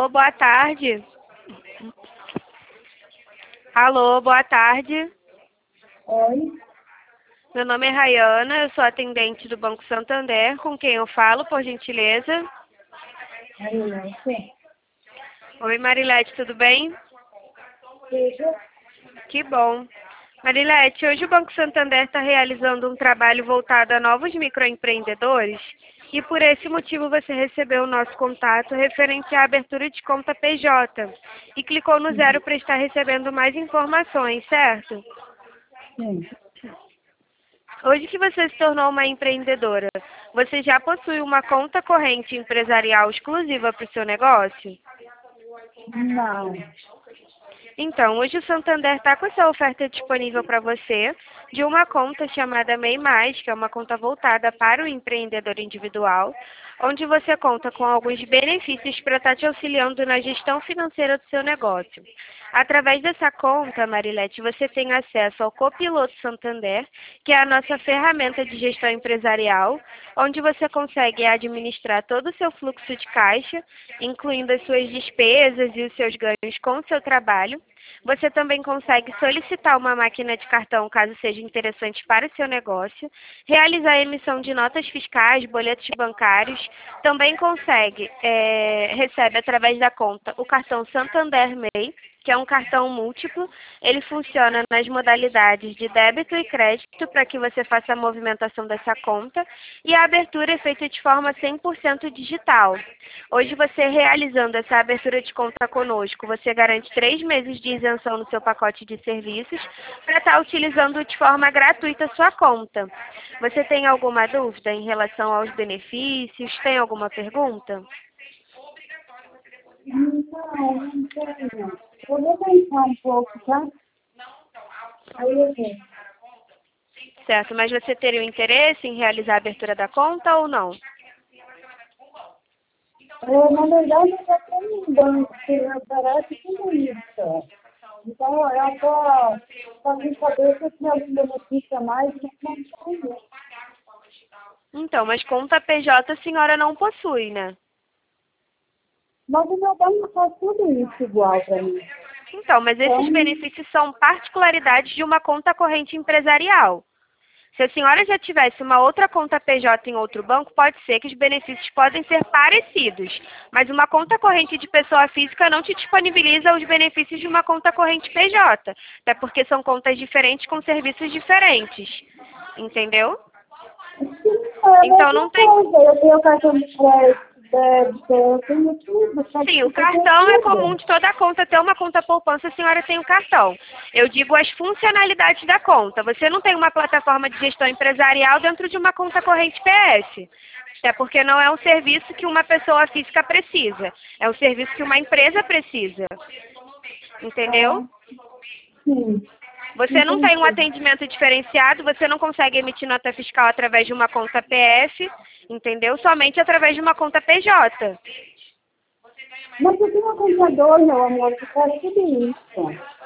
Alô, boa tarde. Alô, boa tarde. Oi, Meu nome é Rayana, eu sou atendente do Banco Santander. Com quem eu falo, por gentileza? Marilete. Oi, Marilete, tudo bem? Veja, Que bom. Marilete, hoje o Banco Santander está realizando um trabalho voltado a novos microempreendedores e por esse motivo você recebeu o nosso contato referente à abertura de conta PJ e clicou no zero para estar recebendo mais informações, certo? sim. Hoje que você se tornou uma empreendedora, você já possui uma conta corrente empresarial exclusiva para o seu negócio? Não. Então, hoje o Santander está com essa oferta disponível para você de uma conta chamada MEI+, que é uma conta voltada para o empreendedor individual, onde você conta com alguns benefícios para estar te auxiliando na gestão financeira do seu negócio. Através dessa conta, Marilete, você tem acesso ao Copiloto Santander, que é a nossa ferramenta de gestão empresarial, onde você consegue administrar todo o seu fluxo de caixa, incluindo as suas despesas e os seus ganhos com o seu trabalho. Você também consegue solicitar uma máquina de cartão caso seja interessante para o seu negócio, realizar a emissão de notas fiscais, boletos bancários, também recebe através da conta o cartão Santander MEI, que é um cartão múltiplo. Ele funciona nas modalidades de débito e crédito para que você faça a movimentação dessa conta e a abertura é feita de forma 100% digital. Hoje você realizando essa abertura de conta conosco, você garante 3 meses de isenção no seu pacote de serviços para estar utilizando de forma gratuita a sua conta. Você tem alguma dúvida em relação aos benefícios? Tem alguma pergunta? Não tenho. Eu vou pensar um pouco, tá? Aí eu vejo. Certo, mas você teria o interesse em realizar a abertura da conta ou não? Na verdade, eu já tenho um banco que me oferece tudo isso. Então, eu estou fazendo saber se tem algum benefício a mais que não tenho. Então, mas conta PJ a senhora não possui, né? Mas o meu banco faz tudo isso igual para mim. Então, mas esses Então, benefícios são particularidades de uma conta corrente empresarial. Se a senhora já tivesse uma outra conta PJ em outro banco, pode ser que os benefícios podem ser parecidos, mas uma conta corrente de pessoa física não te disponibiliza os benefícios de uma conta corrente PJ, até porque são contas diferentes com serviços diferentes, entendeu? é a Então não mesma tem. coisa. Eu tenho cartão de crédito, débito, eu tenho tudo. Só Sim, o que eu tenho cartão é comum tudo. de toda conta ter uma conta poupança, a senhora tem o cartão. Eu digo as funcionalidades da conta. Você não tem uma plataforma de gestão empresarial dentro de uma conta corrente PS. Até porque não é um serviço que uma pessoa física precisa. É um serviço que uma empresa precisa. Entendeu? Ah, sim, Você não tem um entendi. atendimento diferenciado, você não consegue emitir nota fiscal através de uma conta PF, entendeu? Somente através de uma conta PJ. Mas eu tenho um contador, meu amor, que faz tudo isso.